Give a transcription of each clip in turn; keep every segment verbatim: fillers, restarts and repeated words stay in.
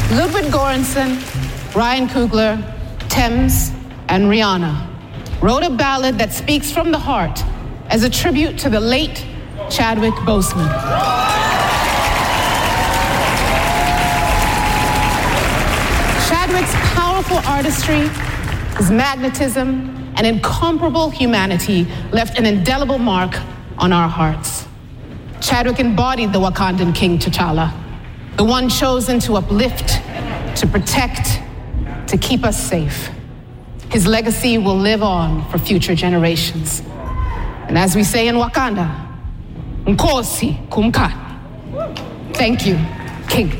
Ludwig Göransson, Ryan Coogler, Thames, and Rihanna wrote a ballad that speaks from the heart as a tribute to the late Chadwick Boseman. Chadwick's powerful artistry, his magnetism, and incomparable humanity left an indelible mark on our hearts. Chadwick embodied the Wakandan King T'Challa, the one chosen to uplift, to protect, to keep us safe. His legacy will live on for future generations. And as we say in Wakanda, Nkosi Kumka. Thank you, King.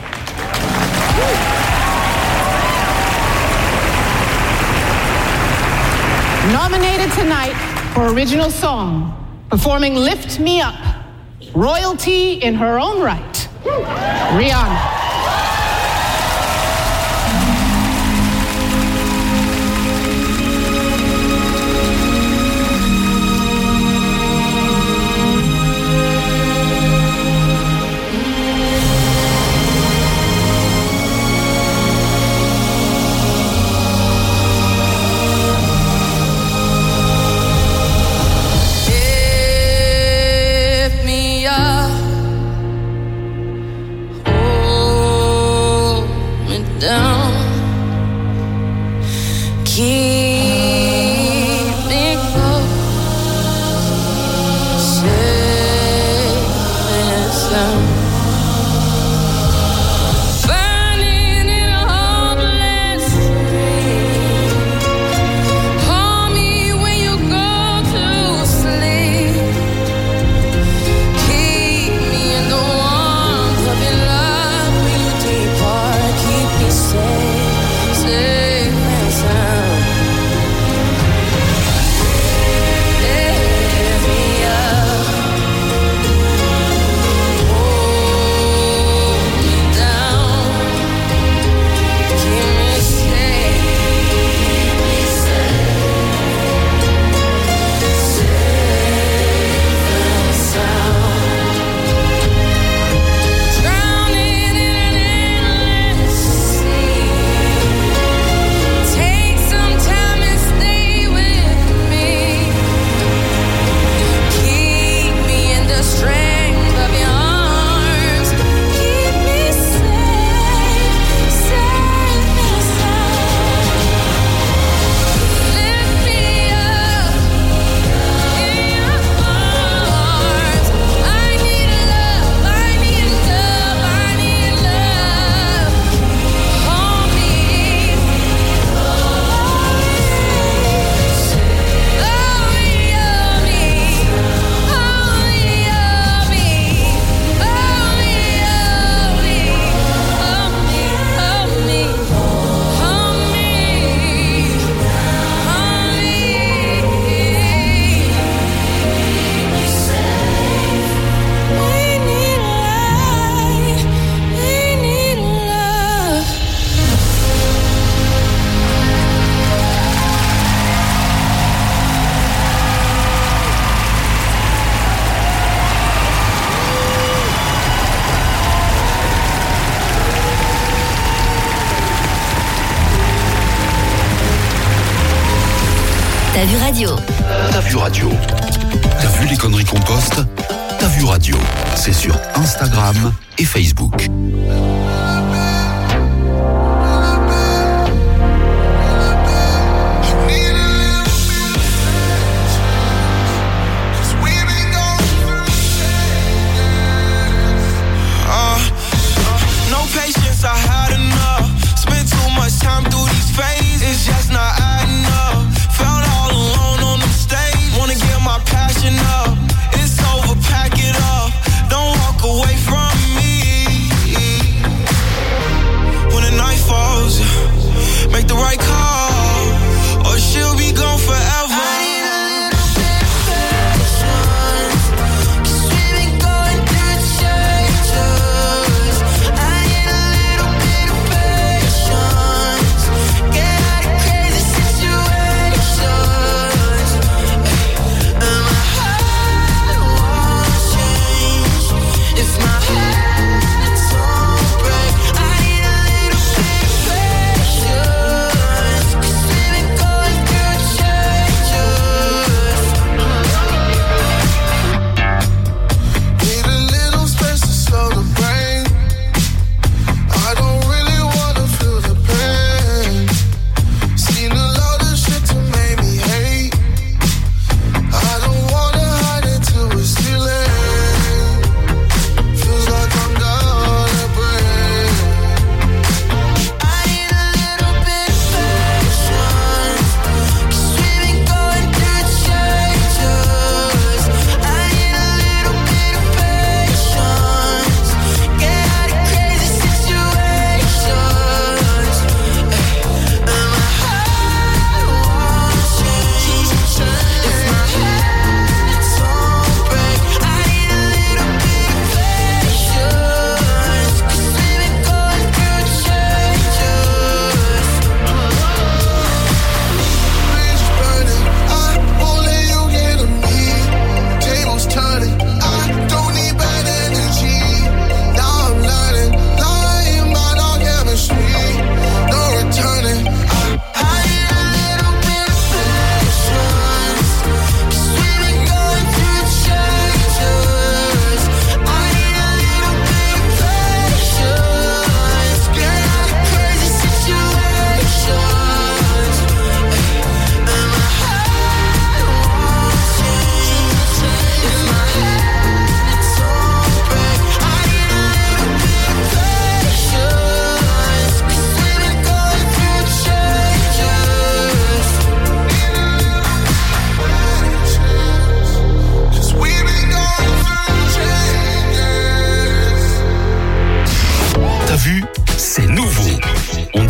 Nominated tonight for original song, performing Lift Me Up, royalty in her own right, Rihanna. T'as vu radio. T'as vu radio. T'as vu les conneries qu'on poste? T'as vu radio. C'est sur Instagram et Facebook. It's over, pack it up. Don't walk away from me.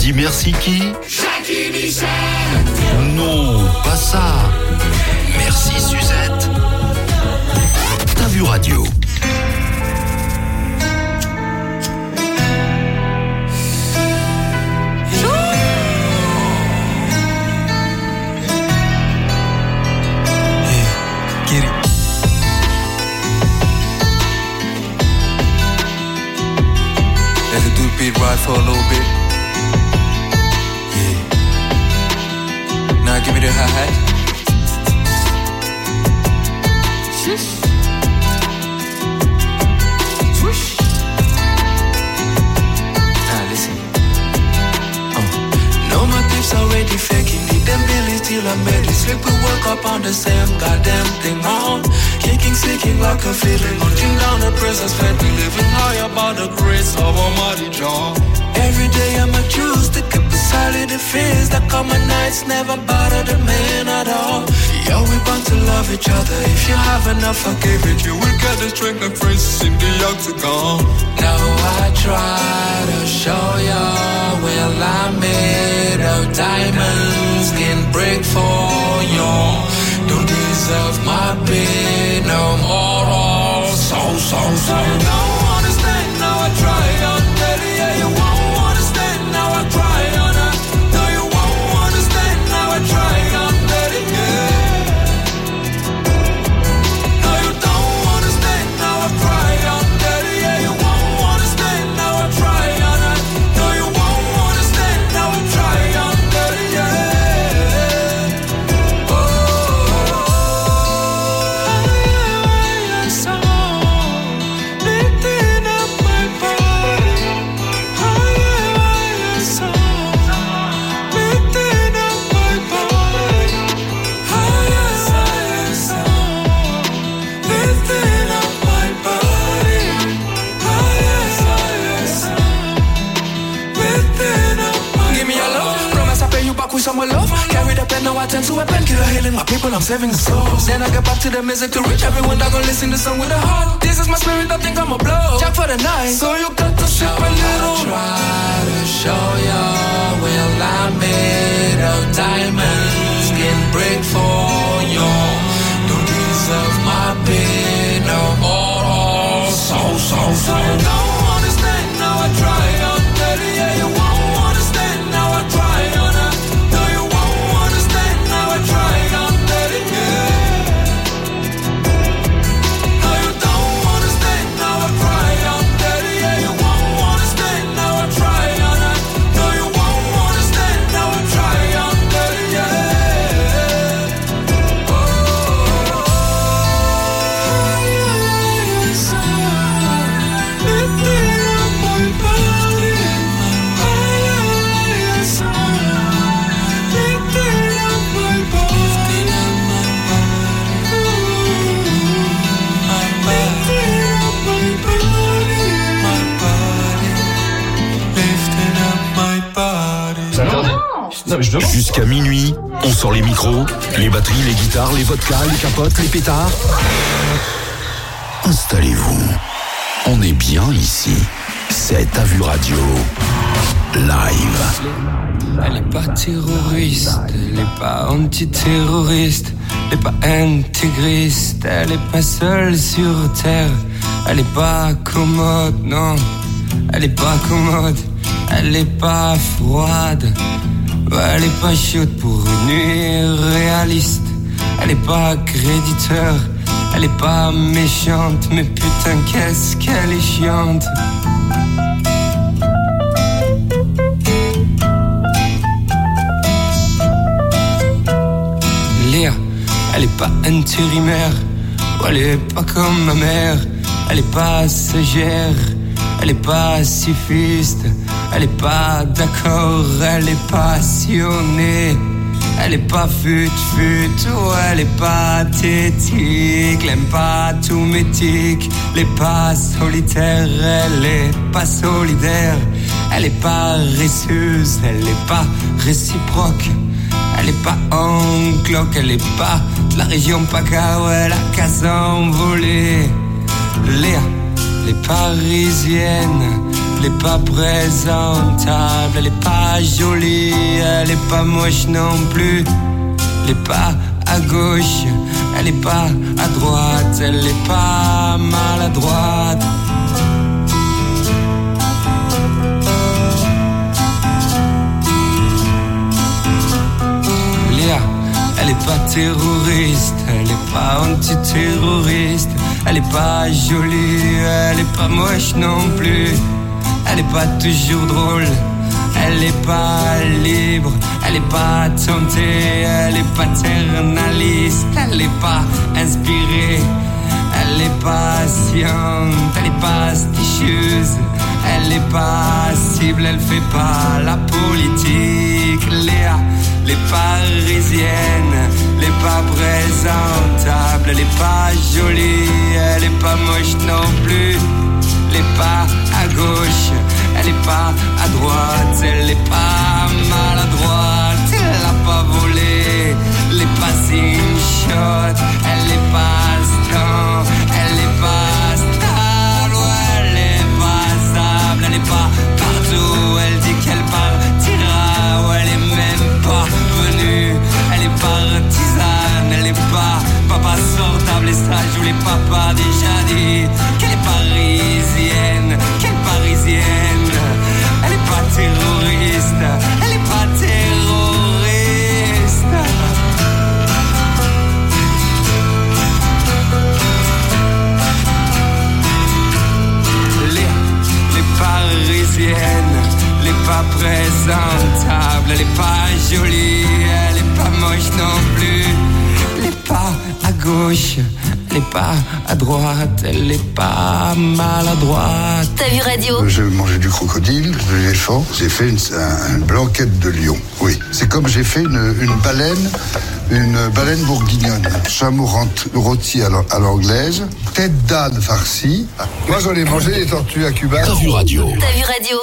dit merci qui? Jackie Michel. Non, pas ça. Merci Suzette. T'as vu radio? Get it. Let the dude beat ride for a little bit. Yeah. Now give me the hi-hat. Shush. Swoosh. Now listen. Uh. No, my tips already faking. Need them billies till I'm ready. Sleep and work up on the same goddamn thing on. Kicking, sinking like a feeling. Looking down the presence fed me. Living high about the grace of Almighty Jah. Every day I'ma choose to keep beside the fears that come at nights never bother the man at all. Yeah, we bound to love each other. If you have enough, I give it. You will get the strength and grace in the octagon. Now I try to show ya, well I'm made of diamonds, can break for you. Don't deserve my pain no more. So, so, so. You don't understand now I try on daddy. Yeah, you won't understand now I try on her. No, you won't understand now I try on daddy. Yeah. No, you don't understand now I try on daddy. Yeah, you won't understand now I try on her. No, you won't understand now I try on daddy. Yeah. Oh. Some love, carry the pen, now I turn to a painkiller, healing my people, I'm saving the souls. Then I get back to the music to reach everyone that gon' listen to song with a heart. This is my spirit, I think I'm a blow. Jack for the night, so you got to sip a little. I try to show ya, well I'm made of diamonds, can break for you. Don't deserve my pain no more. So, so, so. You don't understand, now I try on daddy. Yeah, you won't understand, now I try on her. Non, mais je demande. Jusqu'à minuit, on sort les micros, les batteries, les guitares, les vodkas, les capotes, les pétards. Installez-vous. On est bien ici. C'est T'as vu radio. Live. Elle est pas terroriste, elle est pas antiterroriste, elle est pas intégriste, elle est pas seule sur terre, elle est pas commode, non, elle est pas commode, elle est pas froide. Elle est pas chaude pour une nuit réaliste. Elle est pas créditeur. Elle est pas méchante. Mais putain qu'est-ce qu'elle est chiante. Léa, elle est pas intérimaire. Elle est pas comme ma mère. Elle est pas sagère. Elle est pas pacifiste. Elle est pas d'accord, elle est passionnée. Elle est pas fut-fut, oh, elle est pathétique. Elle aime pas tout métique. Elle est pas solitaire, elle est pas solidaire. Elle est pas récieuse, elle est pas réciproque. Elle est pas angloque, elle est pas de la région PACA, où elle a qu'à s'envoler. Léa, elle est parisienne. elle est pas présentable, elle est pas jolie, elle est pas moche non plus. Elle est pas à gauche, elle est pas à droite, elle est pas maladroite. Léa, elle est pas terroriste, elle est pas antiterroriste, elle est pas jolie, elle est pas moche non plus. Elle est pas toujours drôle, elle est pas libre, elle est pas tentée, elle est paternaliste, elle est pas inspirée, elle est patiente, elle est pas stichieuse, elle est pas cible, elle fait pas la politique. Léa, elle est parisienne, elle est pas présentable, elle est pas jolie, elle est pas moche non plus. Elle est pas à gauche, elle est pas à droite, elle est pas maladroite, elle a pas volé, elle est pas shot, elle est pas star, elle est pas stable, elle est pas stable, elle est pas partout, elle dit qu'elle partira, ou elle est même pas venue, elle est partisane, elle est pas papa sortable, et ça je vous l'ai papa déjà dit, qu'elle est parisienne, qu'elle est parisienne, elle est pas terroriste, elle est pas terroriste. Les, les parisiennes, elle est pas présentable, elle est pas jolie, elle est pas moche non plus, elle est pas à gauche, elle est pas à droite, elle est pas maladroite. T'as vu radio? J'ai mangé du crocodile, de l'éléphant, j'ai fait une, un, une blanquette de lion. Oui, c'est comme j'ai fait une, une baleine, une baleine bourguignonne, chameau rôti à l'anglaise, tête d'âne farcie. Moi j'en ai mangé des tortues à Cuba. T'as vu radio? T'as vu radio?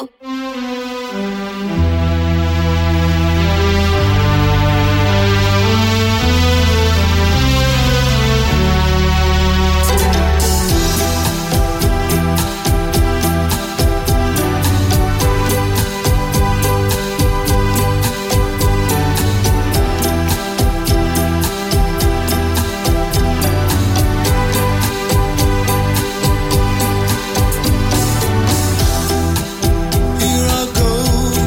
Here I go.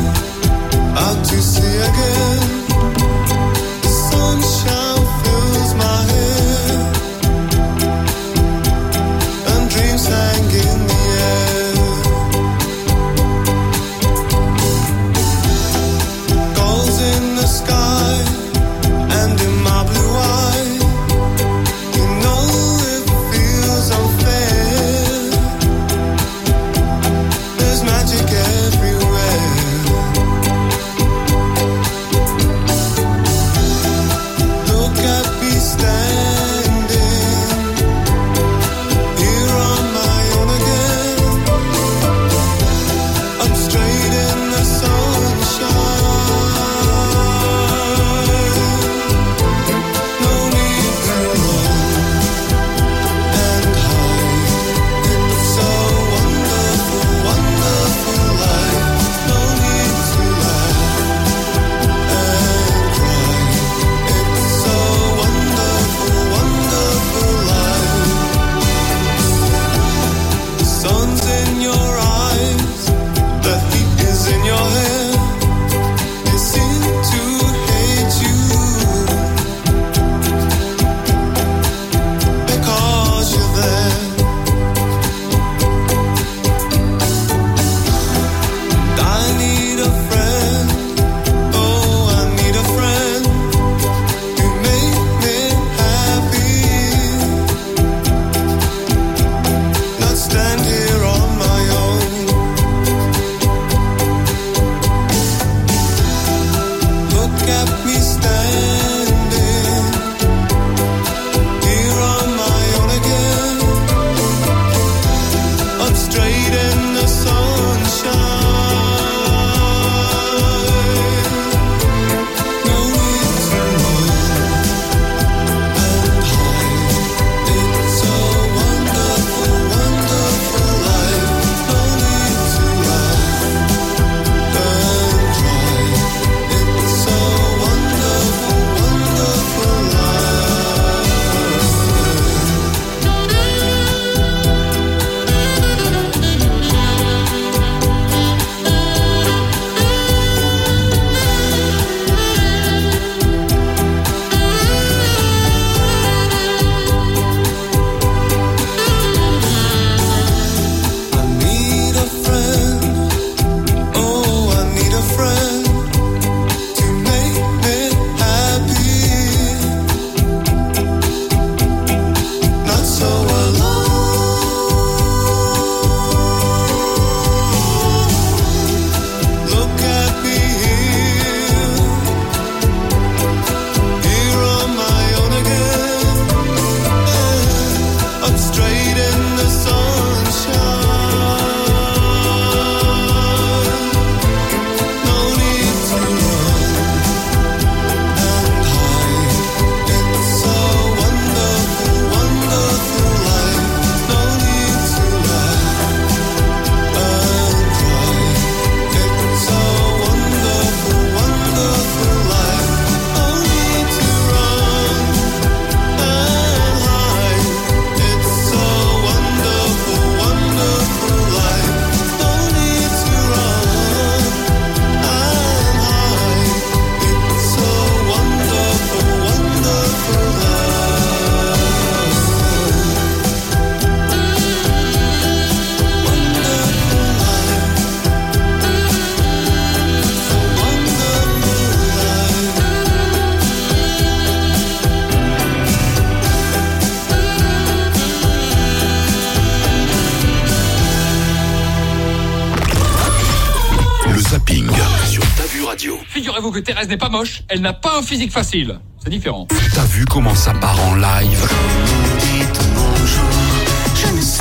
Radio. Figurez-vous que Thérèse n'est pas moche, elle n'a pas un physique facile. C'est différent. T'as vu comment ça part en live? Dites bonjour, je ne sais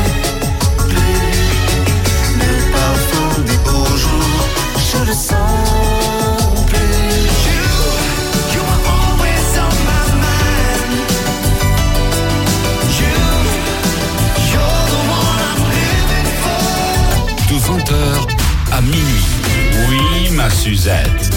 plus. Le parfum des beaux jours, je le sens plus. You, you are always on my mind. You, you're the one I'm living for. De vingt heures à minuit. Oui, ma Suzette.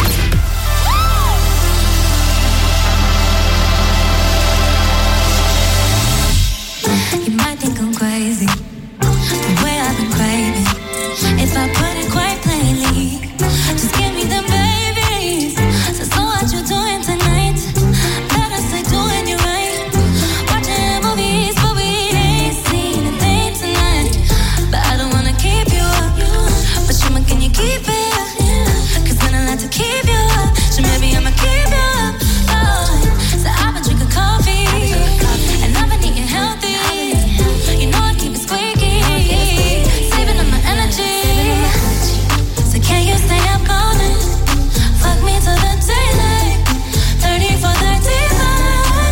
You might think I'm crazy, the way I've been craving. If I put it quite plainly, just give me the babies. So, so what you doing tonight? Better say doing you right. Watching movies, but we ain't seen a thing tonight. But I don't wanna keep you up, but Shima, can you keep it? Cause when I like to keep you up, so maybe I'ma keep you up. Oh, so I've been drinking coffee, and I've been eating healthy. You know I keep it squeaky, saving up my energy. So can you stay up all night? Fuck me till the daylight. thirty-four, thirty-five.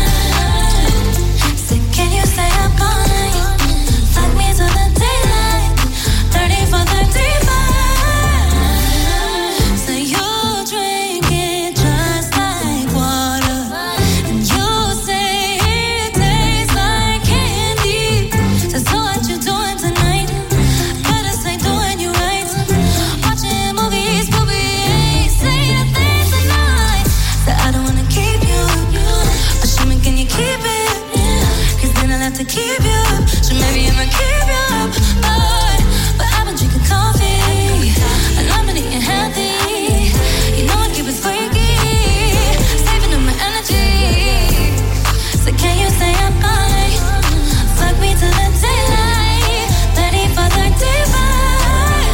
So can you stay up all night? Fuck me till the daylight. thirty-four, thirty-five. So you drink it just like water, and you say it tastes like candy. So, so what you doing tonight? Better say doing you right. Watching movies, but we ain't saying things tonight. So I don't wanna keep you, but Shima, can you keep it? Cause then I'll have to keep you, so maybe I'ma keep you up. Oh, but I've been drinking coffee, and I've been eating healthy. You know I keep it freaky, saving up my energy. So can you stay up all night? Fuck me till the daylight. thirty-four, thirty-five.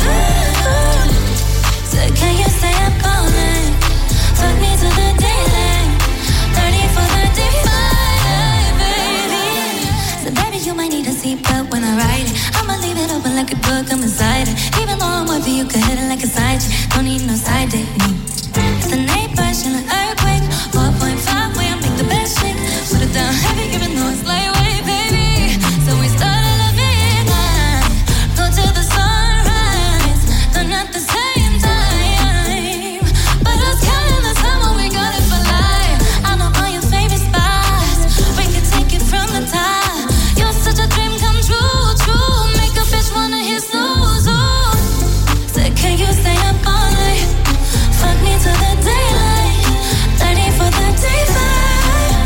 So can you stay up all night? Fuck me till the daylight. thirty-four, thirty-five, baby. So baby, you might need a seatbelt when I ride it. I'ma leave it open like a book, I'm inside it. Even though I'm with you, you can hit it like a side chick. Don't need no side dick, no. It's an eight version of earthquake. four point five way, I make the best shake. Put it down heavy, even though it's lightweight, baby. So we started at midnight, go till the sunrise. Done at the same time, but us counting the time when we got it for life. I know all your favorite spots, we can take it from the top. You're such a dream come true, true. Make a bitch wanna hit snooze, ooh. So can you stay up all night? Fuck me till the daylight. thirty-four, thirty-five.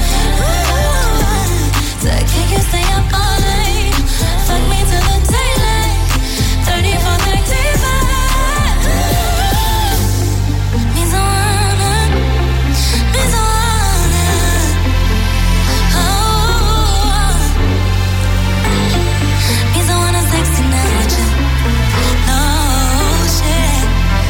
So can you stay up all night? Fuck me till the daylight. thirty-four, thirty-five. Me so wanna, me so wanna. Oh, me so wanna sexy night with you. No shit.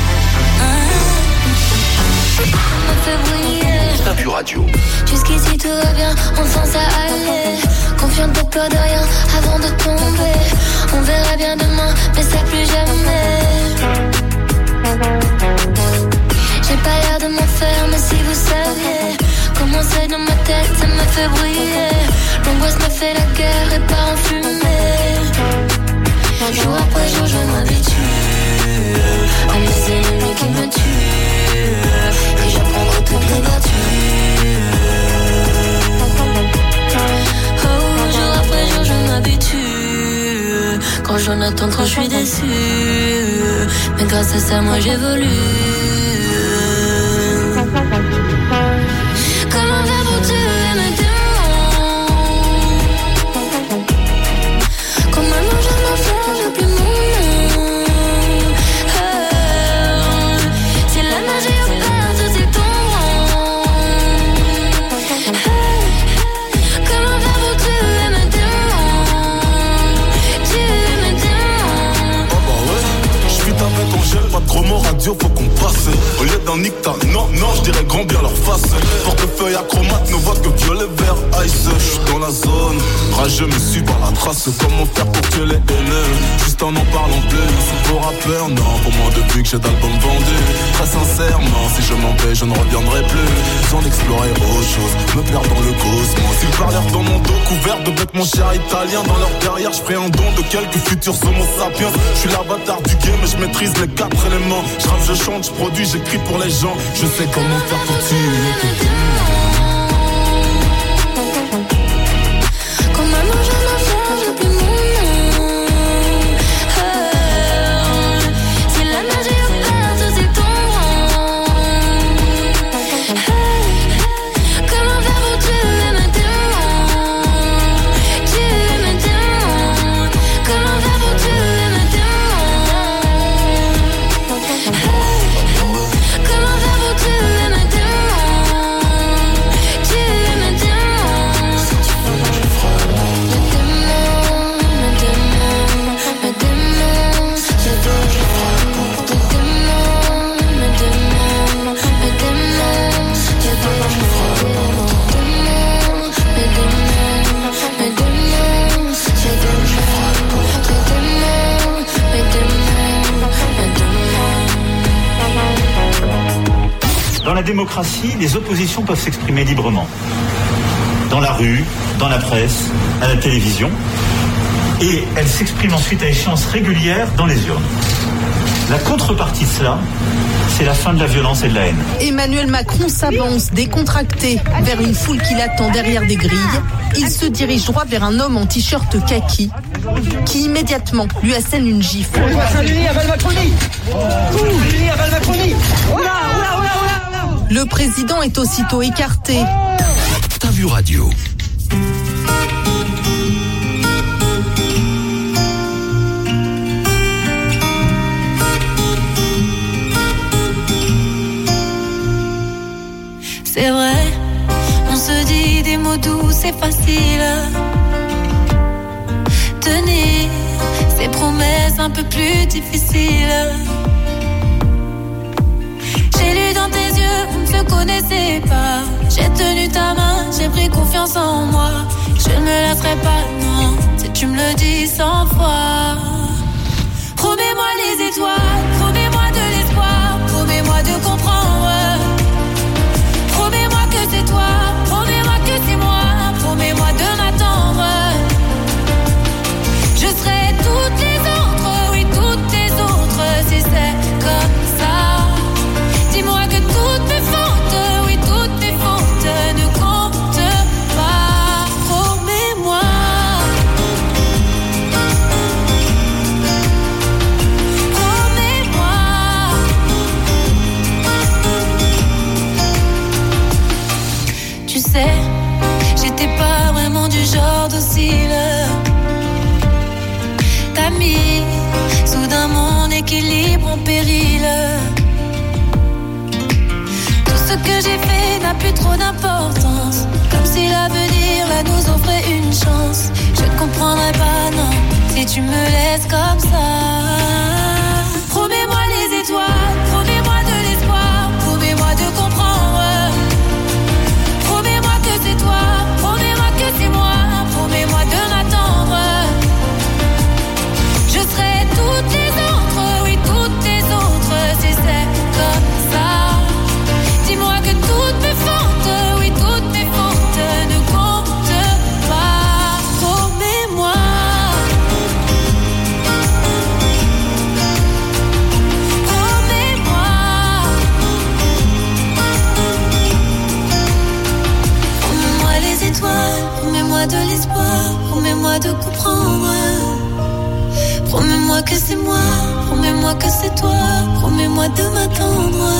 Me fait briller. T'as vu Radio. Jusqu'ici tout va bien, enfin ça allait. Confiante de peur de rien avant de tomber. On verra bien demain, mais ça plus jamais. J'ai pas l'air de m'en faire, mais si vous saviez comment c'est dans ma tête, ça me fait briller. L'angoisse me fait la guerre et part en fumée. Jour après jour, je m'habitue à mes ennemis qui me tuent. Et j'apprendrai toutes les vertus. Oh, jour après jour, je m'habitue. Quand j'en attends trop, je suis déçue. Mais grâce à ça, moi j'évolue. Comment faire pour tuer mes démons? Quand maintenant je m'en fais, j'ai plus mon nom. Oh, c'est la magie au père, c'est ton nom. Oh, comment faire pour tuer mes démons? Tuer mes démons. Ah bah ouais, j'suis avec Angèle, pas de chromo radio, faut qu'on passe. Au lieu d'un nicta, non, non, j'dirais grand bien leur face. Portefeuille acromate, ne voit que violet, vert, ice. J'suis dans la zone, rageux me suis par la trace. Comment faire pour tuer les haineux, juste en en parlant plus. faux rappeur, non, pour moi depuis que j'ai d'albums vendus. Très sincèrement, si je m'en vais, je ne reviendrai plus. Sans explorer autre chose, me perdre dans le cosmos. Ils parlèrent dans mon dos couvert de bêtes, mon cher italien. Dans leur derrière, je ferai un don de quelques futurs homo sapiens. Je suis l'avatar du game et je maîtrise les quatre éléments. Je rappe, je chante, je produis, j'écris pour les gens. Je sais comment faire pour tuer tes démons. Comme maman, je m'en charge, j'ai plus mon nom. Oh, si la magie opère, tout c'est ton rang. Oh, comment faire pour tuer mes démons? Tuer mes démons. Comment faire pour tuer mes démons? Oh, comment faire pour tuer mes démons? Tuer mes démons. Si tu veux, je ferai. Mes démons, mes démons, mes démons. Si tu veux, je ferai. Mes démons, mes démons, mes démons. Si tu veux, je ferai. Mes démons, mes démons, si tu veux, je ferai. Mes démons, mes démons, mes démons. Dans la démocratie, les oppositions peuvent s'exprimer librement. Dans la rue, dans la presse, à la télévision. Et elles s'expriment ensuite à échéances régulières dans les urnes. La contrepartie de cela, c'est la fin de la violence et de la haine. Emmanuel Macron s'avance décontracté vers une foule qui l'attend derrière des grilles. Il se dirige droit vers un homme en t-shirt kaki qui immédiatement lui assène une gifle. Le président est aussitôt écarté. T'as vu radio. C'est vrai, on se dit des mots doux, c'est facile. Tenir ces promesses un peu plus difficiles. J'ai lu dans tes yeux, on ne se connaissait pas. J'ai tenu ta main, j'ai pris confiance en moi. Je ne me lasserai pas, non, si tu me le dis cent fois. Promets-moi les étoiles, promets-moi de l'espoir, promets-moi de comprendre. Promets-moi que c'est toi, promets-moi que c'est moi, promets-moi de m'attendre. Je serai toutes les autres, oui toutes les autres, si c'est comme ça. Dis-moi que toutes mes fautes, oui toutes mes fautes ne comptent pas. Promets-moi. Promets-moi. Tu sais, j'étais pas vraiment du genre docile. T'as mis soudain mon équilibre en péril. Tout ce que j'ai fait n'a plus trop d'importance. Comme si l'avenir là nous offrait une chance. Je ne comprendrais pas, non, si tu me laisses comme ça. Promets-moi les étoiles, promets-moi de l'espoir, promets-moi de comprendre. Promets-moi que c'est toi, promets-moi que c'est moi, promets-moi de m'attendre. Je serai toutes les autres, oui toutes les autres, si c'est comme ça. Dis-moi que toutes mes fautes, oui toutes mes fautes ne comptent pas. Promets-moi. Promets-moi. Promets-moi les étoiles, promets-moi de l'espoir, promets-moi de comprendre. Promets-moi que c'est moi, promets-moi que c'est toi, promets-moi de m'attendre.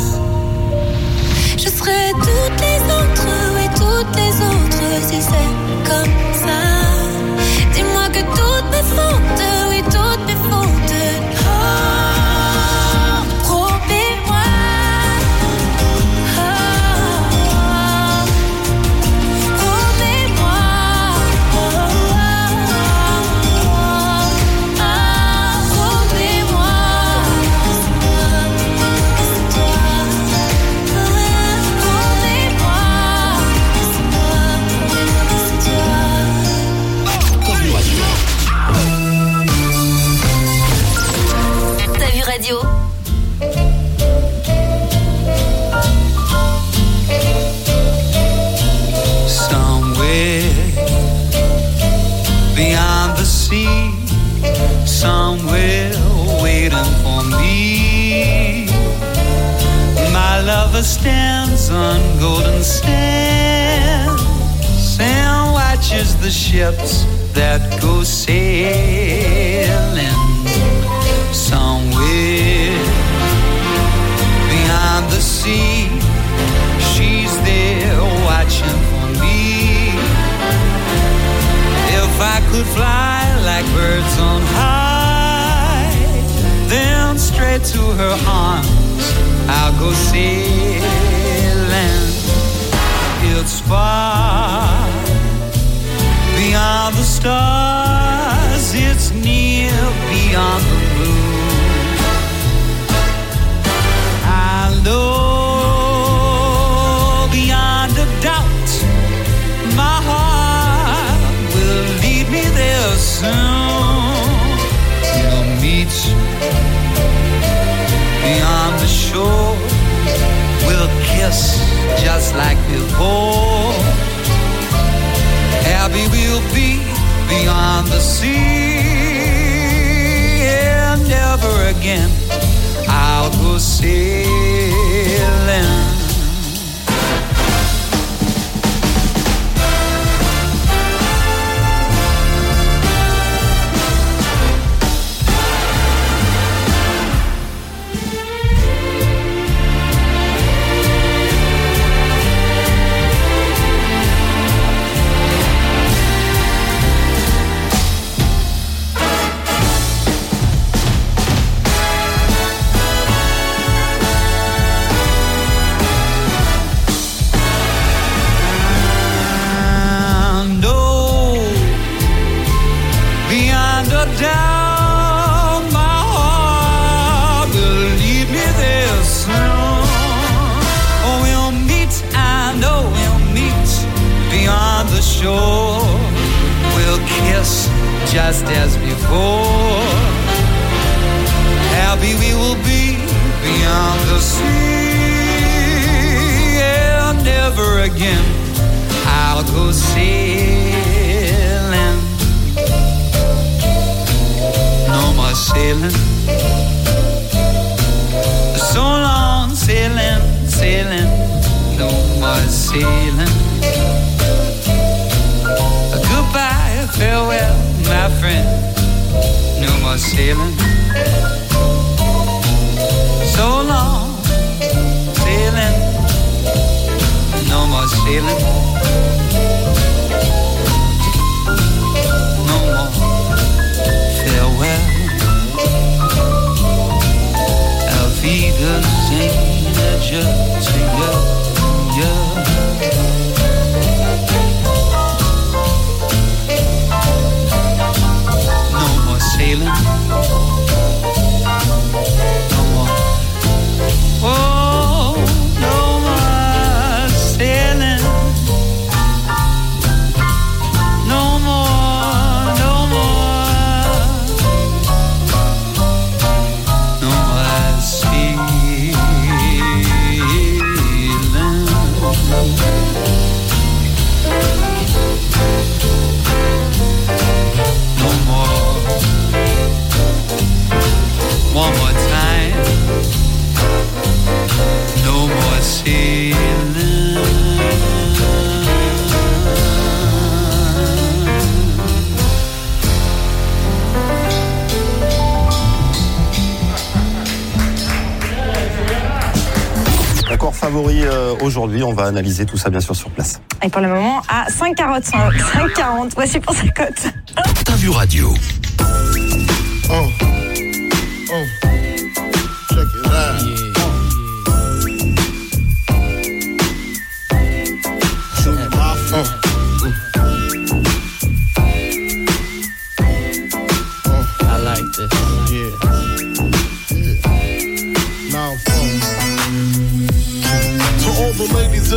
Je serai toutes les autres, oui toutes les autres, si c'est comme ça. Dis-moi que toutes mes fautes, oui toutes mes fautes. Oh, promets-moi. Oh, promets-moi. Oh, Radio. Somewhere beyond the sea, somewhere waiting for me, my lover stands on golden sands and watches the ships that go sailing. Somewhere beyond the sea, she's there watching for me. If I could fly like birds on high, then straight to her arms I'll go sailing. It's far beyond the stars, it's near beyond the moon. I know beyond a doubt my heart will lead me there soon. We'll meet beyond the shore, we'll kiss just like before. Happy we'll be beyond the sea, and never again I'll go sailing. Down, my heart will lead me there soon. Oh, we'll meet, I know we'll meet beyond the shore. We'll kiss just as before. Happy we will be beyond the sea, and never again I'll go sailing. No more sailing, so long sailing, sailing, no more sailing. Goodbye, farewell, my friend, no more sailing. So long sailing, no more sailing. No more farewell. Auf Wiedersehen, adieu to you, you. No more sailing. No more. Oh, no more sailing. No more, no more. No more sailing. No more. One more time. No more sailing. L'accord favori euh, aujourd'hui, on va analyser tout ça bien sûr sur place. Et pour le moment, à cinq quarante-cinq, cinq quarante, voici pour sa cote. T'as vu radio. Oh. Oh. Check it out. Yeah. Shoot my phone. Oh. I like this. Yeah. Yeah. Now phone. To all the ladies in the place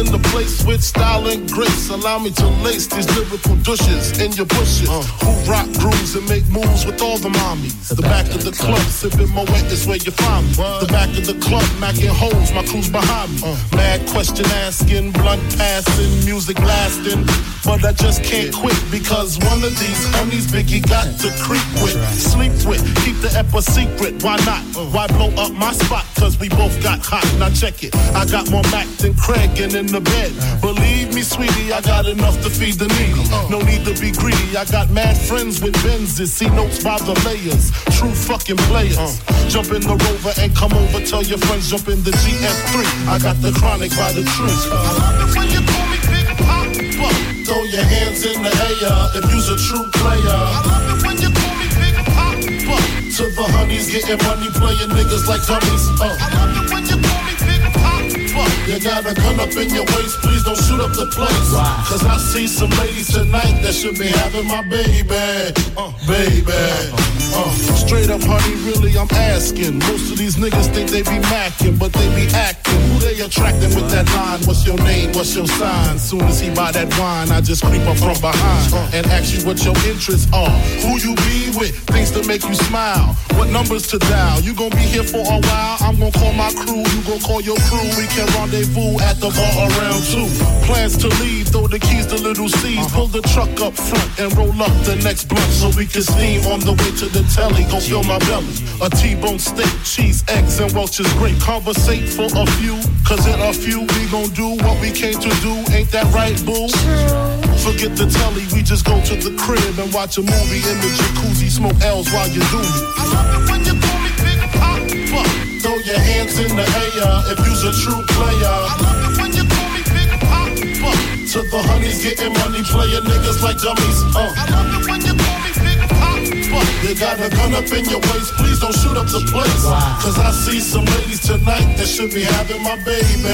Graced with style and grace, allow me to lace these lyrical douches in your bushes. Uh. Who rock grooves and make moves with all the mommies. The, the back, back of the, the club, sipping my wet is where you find me. What? The back of the club, macking holes, my crew's behind me. Uh. Mad question asking, blunt passing, music lasting. But I just can't quit because one of these homies Biggie got to creep with, sleep with, keep the ep a secret. Why not? Uh. Why blow up my spot? Cause we both got hot. Now check it. I got more Mac than Craig and in the bed. Believe me, sweetie, I got enough to feed the needy. No need to be greedy. I got mad friends with Benzes. See notes by the layers. True fucking players. Uh. Jump in the Rover and come over. Tell your friends jump in the G F three. I got the chronic by the tree. I love it when you call me Big Papa. Throw your hands in the air if you's a true player. I love it when you call me Big Papa. To the honeys getting money, playing niggas like dummies. Uh. I love it when you call me Big Papa. You got a gun up in your waist, please don't shoot up the place. Wow. Cause I see some ladies tonight that should be having my baby. Uh, baby. Uh, straight up, honey, really, I'm asking. Most of these niggas think they be macking, but they be acting. Who they attracting with that line? What's your name? What's your sign? Soon as he buy that wine, I just creep up from behind and ask you what your interests are. Who you be with? Things to make you smile. What numbers to dial? You gon' be here for a while. I'm gon' call my crew. You gon' call your crew. We can rendezvous at the bar around two. Plans to leave, throw the keys to little C's. Uh-huh. Pull the truck up front and roll up the next blunt so we can steam on the way to the telly. Go fill my belly. A T-bone steak, cheese, eggs, and Welch's grape. Conversate for a few, cause in a few we gon' do what we came to do. Ain't that right, boo? Forget the telly, we just go to the crib and watch a movie in the jacuzzi. Smoke L's while you do me. I love it when you call me Big Papa. Throw your hands in the air if you's a true player. I love it when you call me Big Papa. To the honeys getting money, playing niggas like dummies. Uh. I love it when you call me Big Papa. You got a gun up in your waist, please don't shoot up the place. Wow. Cause I see some ladies tonight that should be having my baby.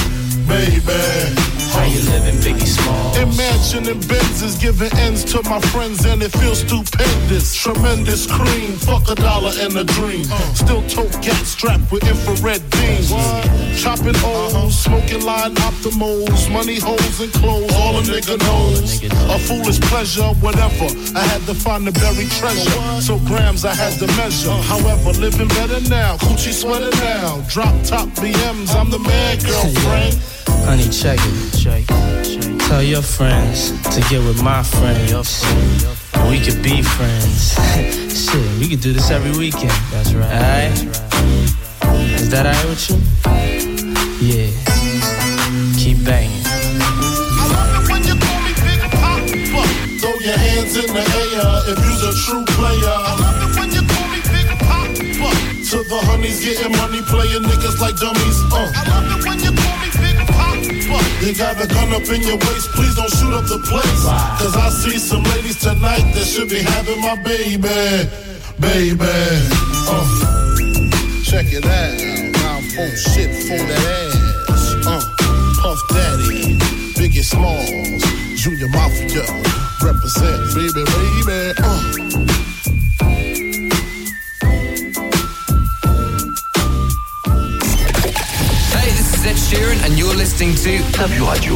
Baby. How you living, Biggie Smalls? Imagine Benz is giving ends to my friends and it feels stupendous. Tremendous cream, fuck a dollar and a dream. Uh. Still tote gat strapped with infrared beams. What? Chopping O's, uh-huh. Smoking line optimals, money holes and clothes, all, all a nigga knows. Nigga a foolish pleasure, whatever. I had to find the buried treasure, so grams I had to measure. Uh. However, living better now, coochie sweater now. Drop top B Ms, I'm the man, girlfriend. Honey, check it. Check it. Check it. Tell your friends to get with my friends. We could be friends. Shit, we could do this every weekend. That's right. Alright? That's right. Is that alright with you? Yeah. Keep banging. I love it when you call me Big Papa. Throw your hands in the air if you's a true player. I love it when you call me Big Papa. To the honeys getting money, playing niggas like dummies. Uh. I love it when you call me Big Papa. You got a gun up in your waist, please don't shoot up the place. Wow. Cause I see some ladies tonight that should be having my baby. Baby. Uh. Check it out. Now full shit for that ass. Uh. Puff Daddy, Biggie Smalls, Junior Mafia, represent, baby, baby. Uh. Ed Sheeran and you're listening to T'as vu Radio.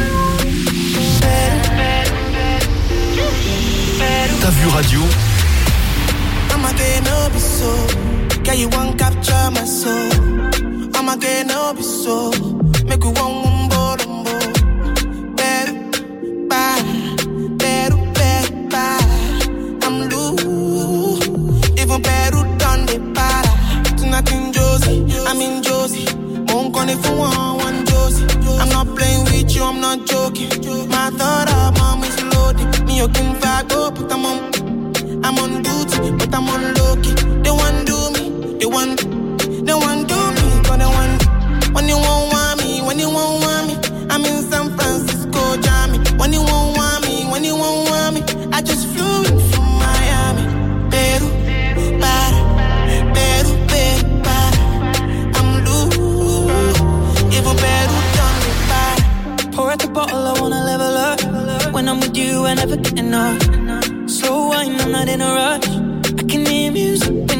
T'as vu Radio. I'ma get no be so. Can you want capture my soul? I'ma get no be so. Make you want umbo umbo. Better, better, better, better, better. I'm loose. Even better done the para. Tonight in Josie, I'm in Josie. If you want one Josie, I'm not playing with you, I'm not joking. My thought of mom is loaded. Me, you can vibe up, but I'm on, I'm on duty, but I'm on low key. They want do me, they want, they want do me, but they want, when you won't want me, when you won't want me, I'm in San Francisco, Jammy. When you won't want me, when you won't want me, I just flew in from Miami. Peru, para, Peru, Peru, para. I'm loose. Even better done me bad. Pour out the bottle, I wanna level up. When I'm with you, I never get enough. Slow wine, I'm not in a rush. I can hear music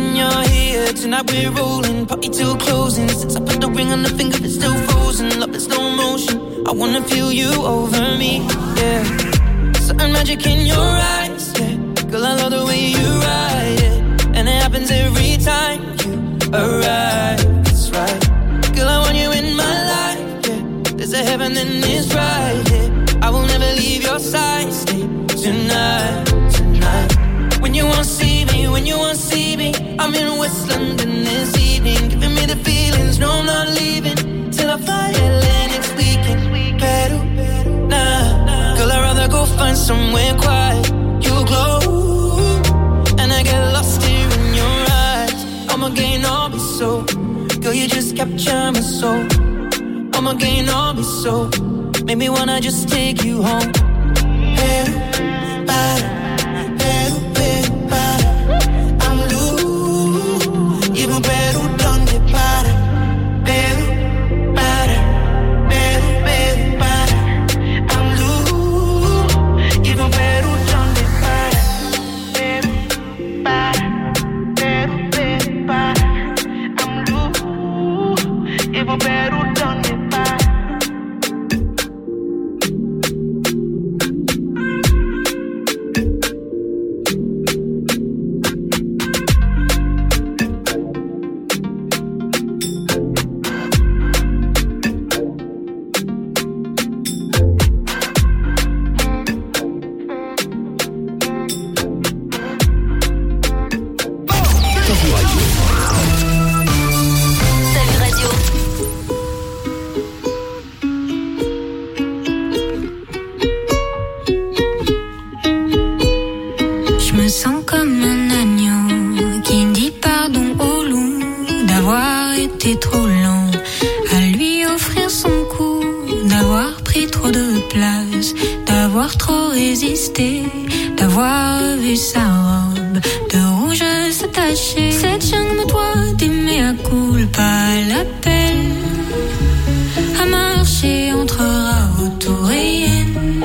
Alright, tonight we're rolling, party till closing. Since I put the ring on the finger, it's still frozen. Love in slow motion, I wanna feel you over me, yeah. Certain magic in your eyes, yeah. Girl, I love the way you ride it, and it happens every time you arrive. That's right. Girl, I want you in my life, yeah. There's a heaven and it's right, yeah. I will never leave your side, stay tonight, tonight. When you won't see me, when you won't see me, I'm in West London this evening, giving me the feelings, no I'm not leaving, till I fly L A next weekend. Peru, nah, girl I'd rather go find somewhere quiet. You glow, and I get lost here in your eyes. I'ma gain all be so, girl you just capture my soul. I'ma gain all be so, make me wanna just take you home. Peru, para. Perú, ¿dónde para? Perú, para. Perú, Perú, para. I'm loose. Even Perú, ¿dónde para? Perú, para. Perú, Perú, para. I'm loose. Even Perú, ¿dónde para? Trop lent à lui offrir son cou, d'avoir pris trop de place, d'avoir trop résisté, d'avoir vu sa robe de rouge s'attacher. Cette jungle me doit d'aimer à culpa, l'appel à marcher entre retour et hyène.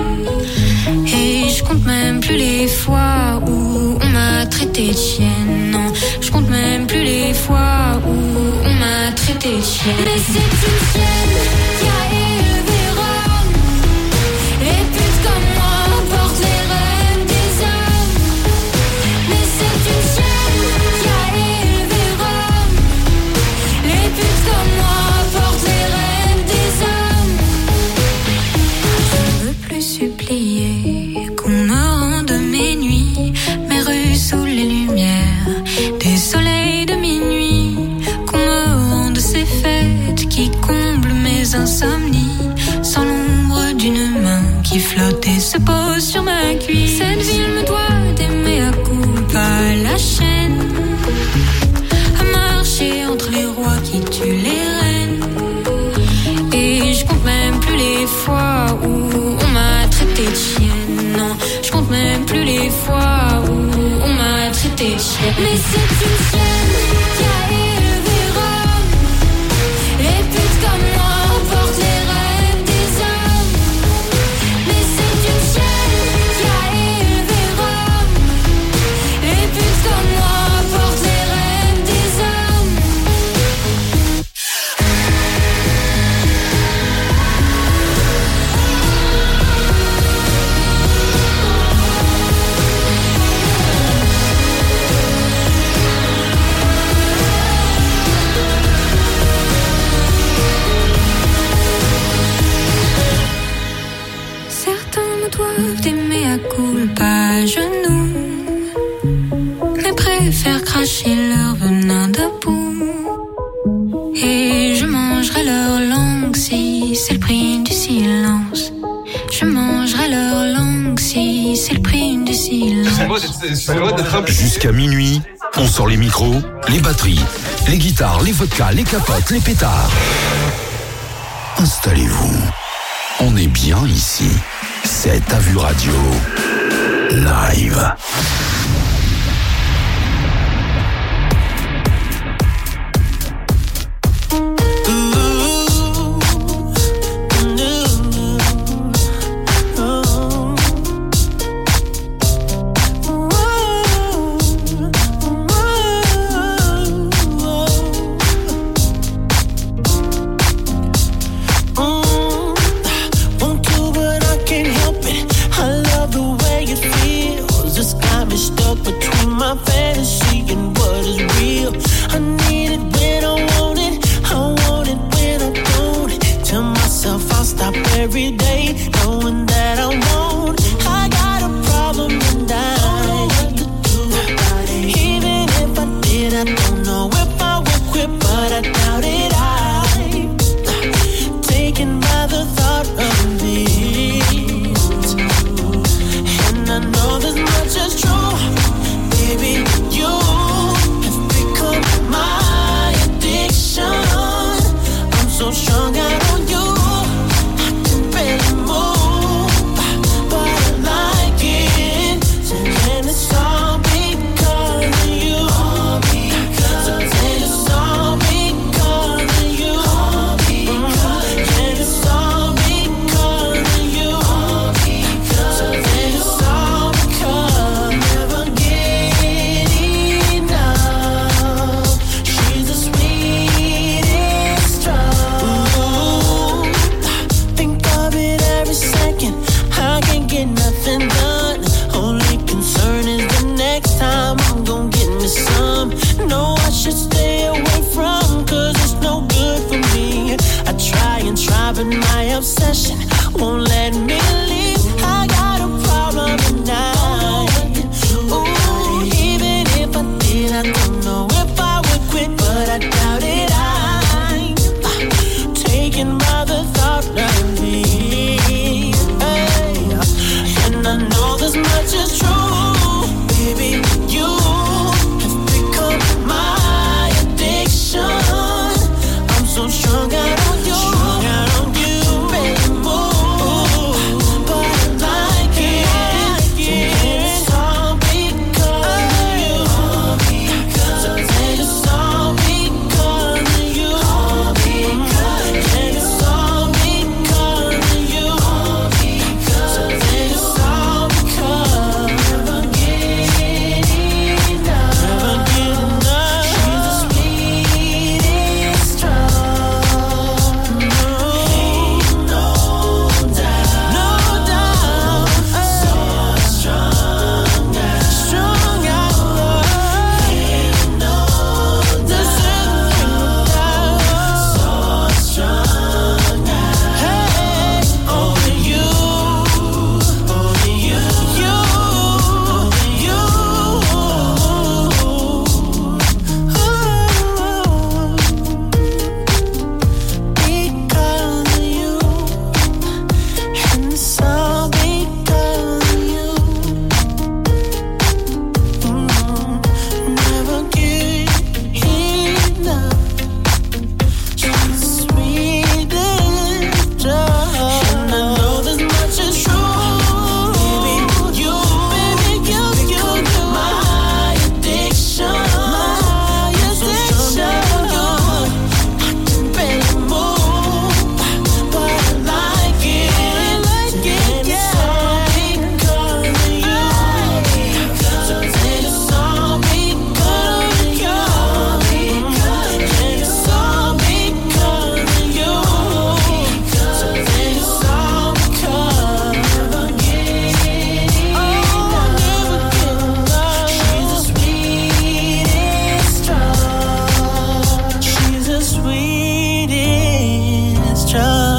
Et je compte même plus les fois où on m'a traité de chienne. Non, je compte même plus les fois où on m'a traité de chienne. Mais c'est une chienne qui a élevé Rome. Les putes comme moi portent les rêves des hommes. Mais c'est une chienne qui a élevé Rome. Les putes comme moi portent les rêves des hommes. Je ne veux plus supplier qu'on me rende mes nuits, mes rues sous les lumières des soleils de minuit, qu'on me rende ces fêtes qui comblent mes insomnies, sans l'ombre d'une main qui flotte et se pose sur ma cuisse. Cette ville me doit d'aimer à culpa, la chaîne à marcher entre les rois qui tuent les reines. Et je compte même plus les fois où on m'a traité de chienne. Non, je compte même plus les fois où on m'a traité de chienne. Mais c'est une chienne qui a élevé Rome. Les putes comme moi portent les rêves des hommes. Mais c'est une chienne qui a élevé Rome. Les putes comme moi portent les rêves des hommes. Certains me doivent d'aimer à culpa à genoux, mais préfèrent cracher leur venin de poux. Et je mangerai leur langue si c'est le prix du silence. Je mangerai leur langue si c'est le prix du silence. Jusqu'à minuit, on sort les micros, les batteries, les guitares, les vodkas, les capotes, les pétards. Installez-vous. On est bien ici. C'est Ta Vue Radio. Live. Ooh, ooh, ooh, ooh, ooh. every day, knowing that I won't. I got a problem and I don't know what to do about it. Even if I did, I don't know if I would quit, but I doubt it. I'm taken by the thought of it, and I know this much is true, baby. You have become my addiction. I'm so strung out on you, I can barely move, but I like it. And it's all because of you. So then it's all because of you. And it's all because of you. So then it's all because never get enough. She's the sweetest drug. Think of it every second. I can't get nothing done. Only concern is the next time I'm gon' get me some. No, I should stay away from, cause it's no good for me. I try and try, but my obsession won't let me leave. I got a problem and I, ooh, even if I did, I don't know if I would quit, but I doubt it. I'm taken by the thought of it, hey. And I know this much is true, baby. You have become my addiction. I'm so strung out on you, strung out on you, barely move, but I like it. It's all because of you. So then it's all because of you. And it's all because of you. So then it's all because never get enough. Never get enough. She's the sweetest drug. Ain't no doubt, no doubt. So strung out, strung out. Ain't no doubt, so strung out. Hey, only you, only you, you, you. Because of you, and it's all because of you. Mm, never get enough. She's the sweetest drug. And I know this much is true, baby. You, baby, you, you, you, my addiction, my addiction. I can barely move, but I like it. And it's all because of you. So then it's all because of you. And it's all because of you. So then it's all because never get enough. She's the sweetest drug. She's the sweetest drug.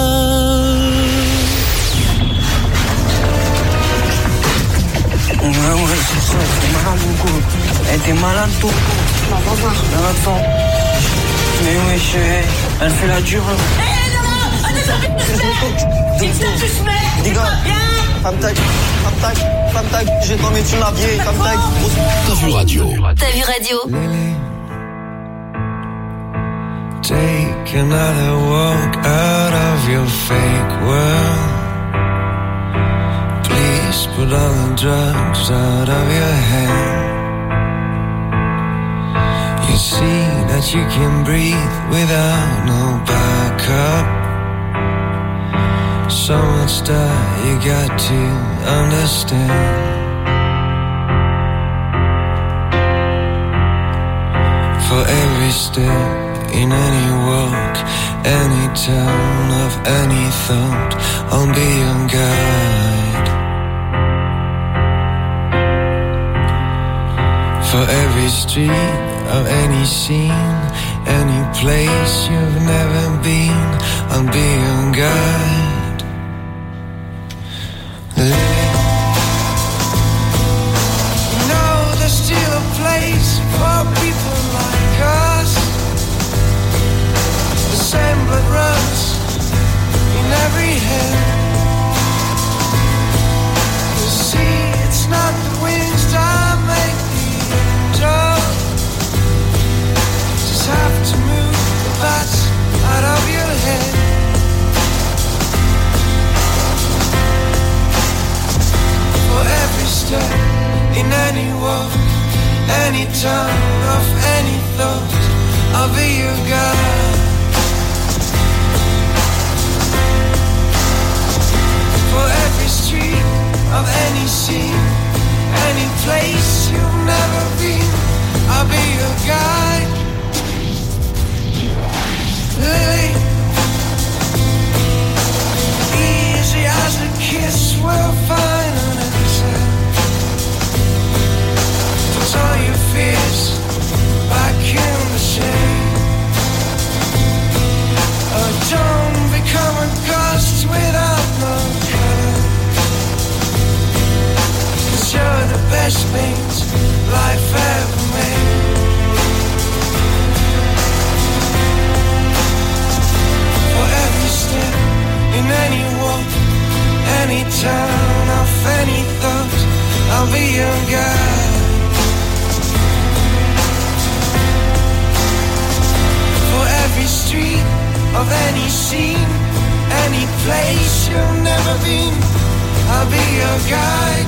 Ouais, ouais, c'est ça, c'est malade beaucoup. Elle était malade beaucoup. Non, pas voir. Non, attends. Mais oui, chérie, elle fait la dure. Les gars, femme tag, femme tag, femme tag, j'ai tombé sur la vieille, femme tag. T'as vu radio? T'as vu radio? Take another walk out of your fake world. Please put all the drugs out of your head. You see that you can breathe without no backup. So much that you got to understand. For every step in any walk, any turn of any thought, I'll be your guide. For every street of any scene, any place you've never been, I'll be your guide. I'll be your guide. For every street of any scene, any place you've never been, I'll be your guide. Lily, easy as a kiss, we'll find an answer. Put all your fears back in the shade. Oh, don't become a ghost without no color. 'Cause you're the best things life ever made. For every step in any walk, any turn of any thought, I'll be your guide. For every street of any scene, any place you've never been, I'll be your guide.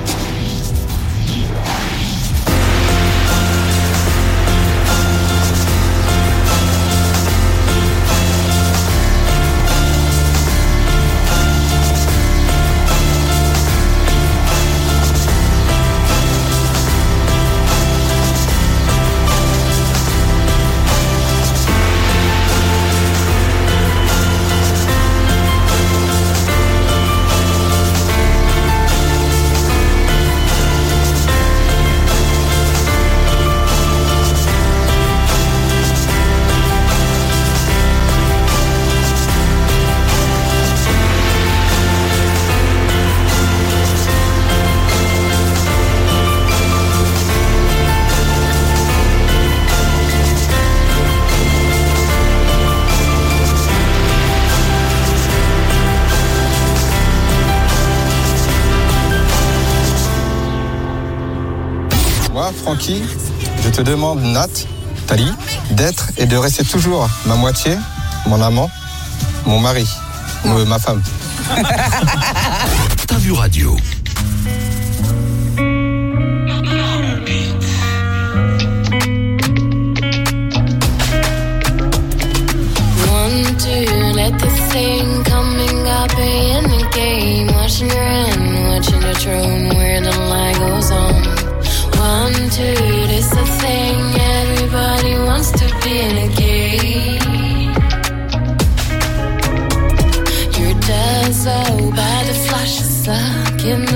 Francky, je te demande, Nat, Tali, d'être et de rester toujours ma moitié, mon amant, mon mari, euh, ma femme. T'as vu radio. One, two, let the thing coming up in the game. Watching your end, watching your throne, where the light goes on. One, two, this a thing, everybody wants to be in a game. Your dazzle by the flash of luck in the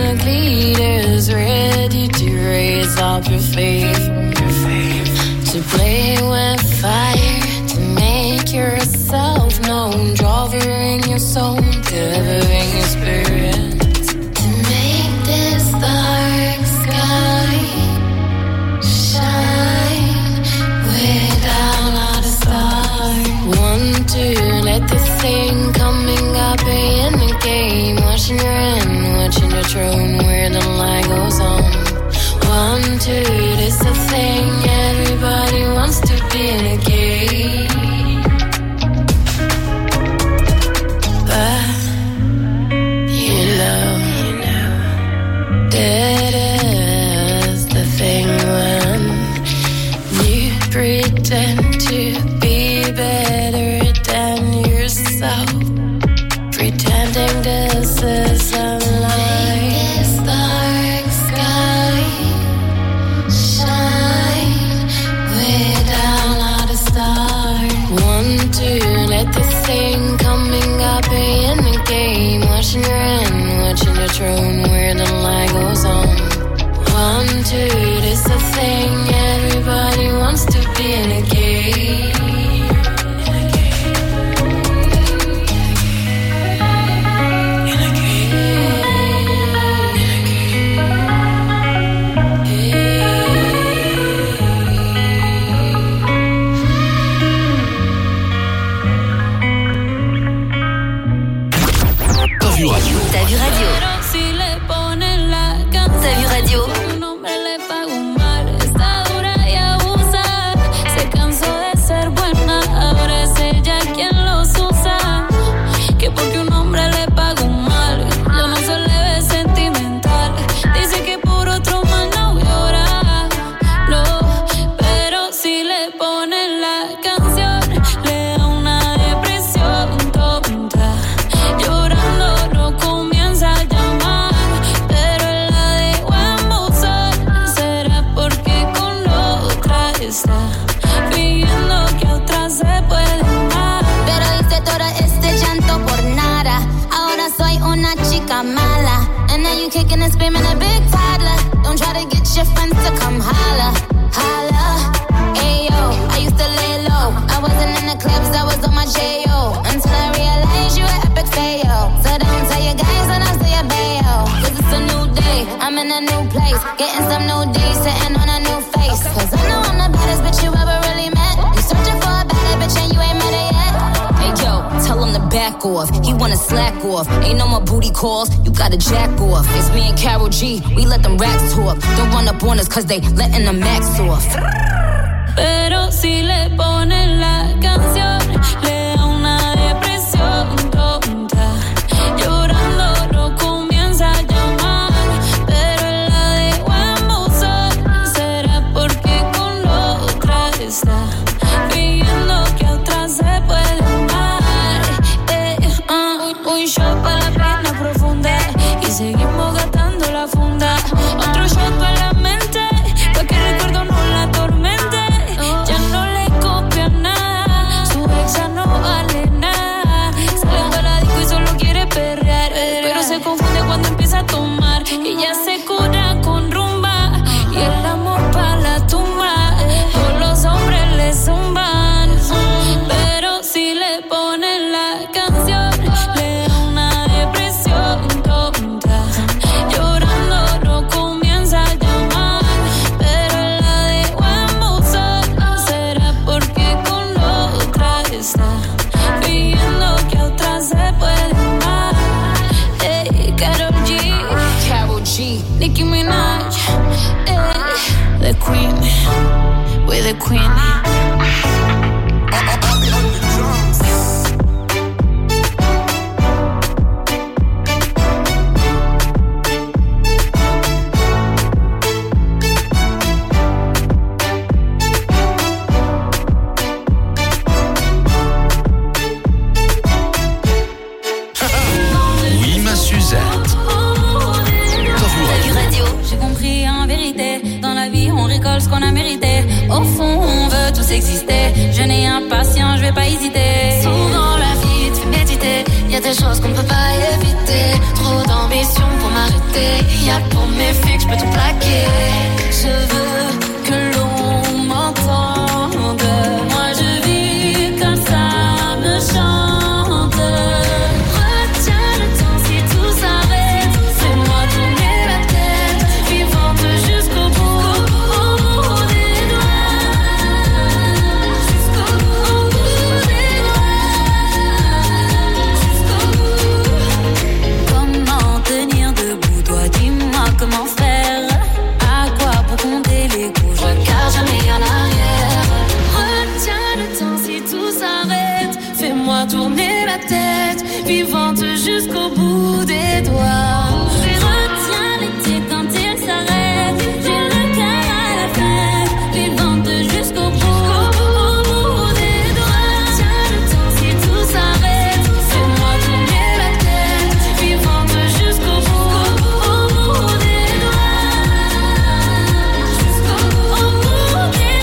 me kicking and screaming a big toddler. Don't try to get your friends to come holla, holla. Ayo, I used to lay low. I wasn't in the clubs, I was on my J O. Until I realized you were epic fail. So don't tell your guys when I say a bail. Cause it's a new day, I'm in a new place. Getting some new days, sitting on a new face. Cause I know I'm the baddest bitch you ever really met. You searching for a better bitch and you ain't met her yet. Hey yo, tell him to back off. He wanna slack off. Ain't no more booty calls, you gotta jack off. It's me and Karol G, we let them racks talk. Don't run up on us cause they letting the max off. Pero si le ponen la canción, le da una depresión tonta. Llorando no comienza a llamar, pero él la dejó en buzón. Será porque con otra está pidiendo que a otra se puede amar. Eh, uh, un shot para la pena profunda y seguimos gastando la funda. Otro shot para la mente, pa' que el recuerdo no la atormente. Y ya se cura con rumba y el amor pa' la tumba. Todos los hombres le zumban, pero si le ponen la canción, le da una depresión tonta. Llorando no comienza a llamar, pero él la dejó en buzón. Será porque con otra está pidiendo que a otra se puede amar. Hey, Karol G, Nicki Minaj, eh, the queen, we're the queen. Oui, ma Suzette. J'ai compris en vérité, dans la vie on récolte ce qu'on a mérité. Au fond on veut tous exister, jeune et impatient, je vais pas hésiter. Souvent la vie te fait méditer, y'a des choses qu'on peut pas éviter. Trop d'ambition pour m'arrêter, y'a pour mes filles que je peux tout plaquer. Je veux que l'on m'entende, moi je vis comme ça me chante. Retiens le temps si tout s'arrête, fais-moi tourner la tête, vivante jusqu'au bout, au bout des doigts, jusqu'au bout, au bout des doigts, jusqu'au bout. Comment tenir debout, toi dis-moi comment faire, à quoi pour compter les coups, je regarde jamais en arrière. Retiens le temps si tout s'arrête, fais-moi tourner la tête, vivante jusqu'au bout des doigts. Retiens l'été quand il s'arrête, j'ai le cœur à la fête, vivante jusqu'au bout, au bout des doigts. Retiens le temps si tout s'arrête, fais-moi tourner la tête, vivante jusqu'au bout, au bout des doigts, jusqu'au bout, au bout des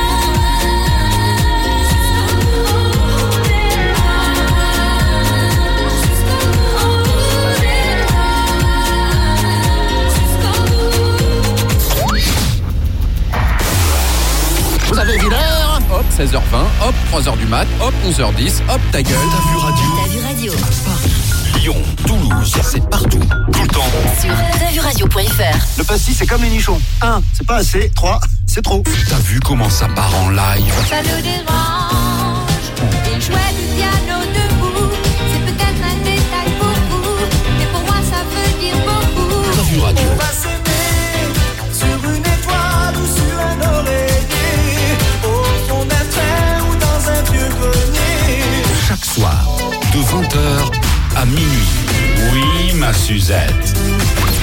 Vous avez vu l'heure? Hop, seize heures vingt, hop, trois heures du mat, hop, onze heures dix, hop, ta gueule. T'as vu radio? T'as vu radio? Lyon, Toulouse, c'est partout, tout le temps. Sur t'as vu radio point f r. Le pastis, c'est comme les nichons. Un, c'est pas assez. Trois, c'est trop. T'as vu comment ça part en live? Ça nous dérange, il jouait du piano debout. C'est peut-être un détail pour vous, mais pour moi ça veut dire beaucoup. T'as vu radio? On va s'aimer sur une étoile ou sur un oreiller, au fond d'un train ou dans un vieux grenier. Chaque soir, de vingt heures à minuit. Oui, ma Suzette.